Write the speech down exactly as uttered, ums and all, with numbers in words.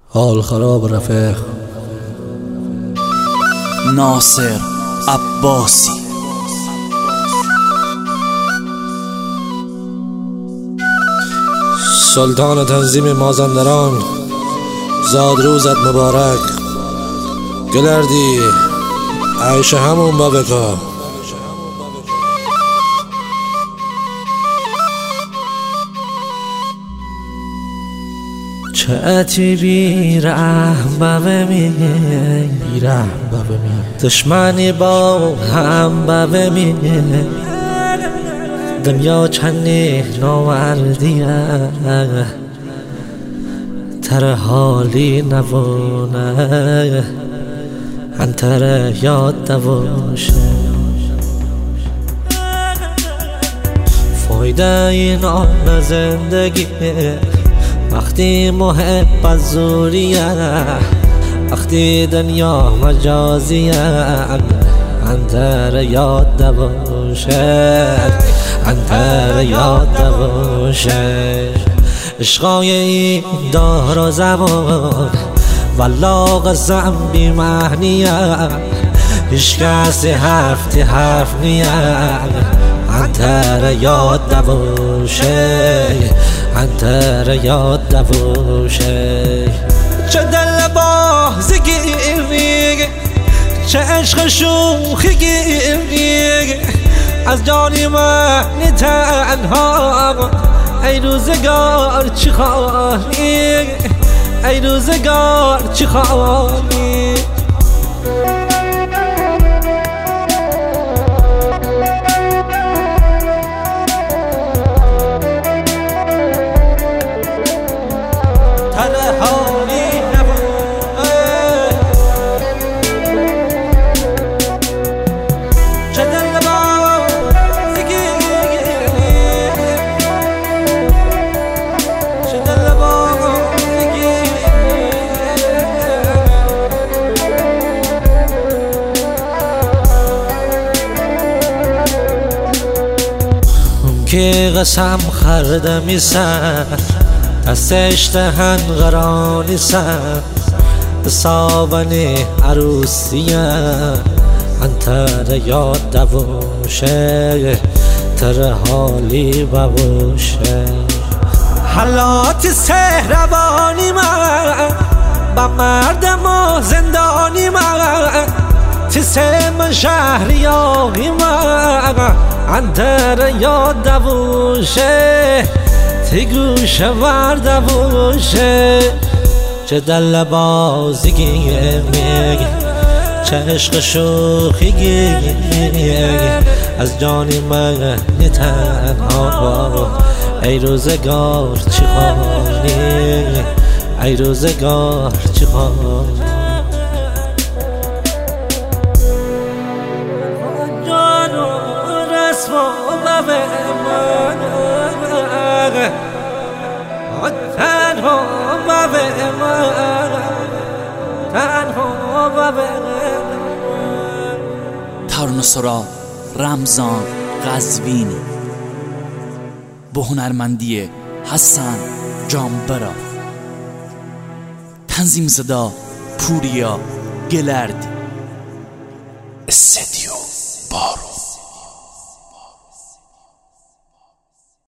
حال خراب رفیق. ناصر عباسی. سلطان تنظیم مازندران، زاد روزت مبارک. گلردی عیش همون با بکا. چه اتی بی رحم بمی بی رحم بمی دشمنی با هم بمی دنیا چنی نامردیه تر حالی نبونه انتر یاد نباشه. فایده این آن زندگی وقتی محبت زوریه، وقتی دنیا مجازیه انتر یاد نباشه، انتر یاد نباشه. عشقای این دار و زمان والله قسم بی معنیه، هیچ کسی حرفتی حرف نیه انتر یاد نباشه، انتر یاد نباشه. چه دل بازی گیری، چه عشق شوخی گیری، از جانی من تنها ای روزگار چی خواهی، ای روزگار چی خواهی. که قسم خرده میسن دستش دهن غرانی سن سابنی عروسیه انتر یاد نباشه، تر حالی بباشه. حالات سهربانی من با مردم و زندانی من، تیسه من شهریاری من انتر یاد نباشه، تی گوشه ورد نباشه. چه دل بازی میگه، چه عشق شوخی میگه، از جانی من تنها ای روزگار چی خواهی، ای روزگار چی خواهی. ترانه سرا رمضان قزوینی با هنرمندی حسن جانبرا، تنظیم صدا پوریا گلردی، استدیو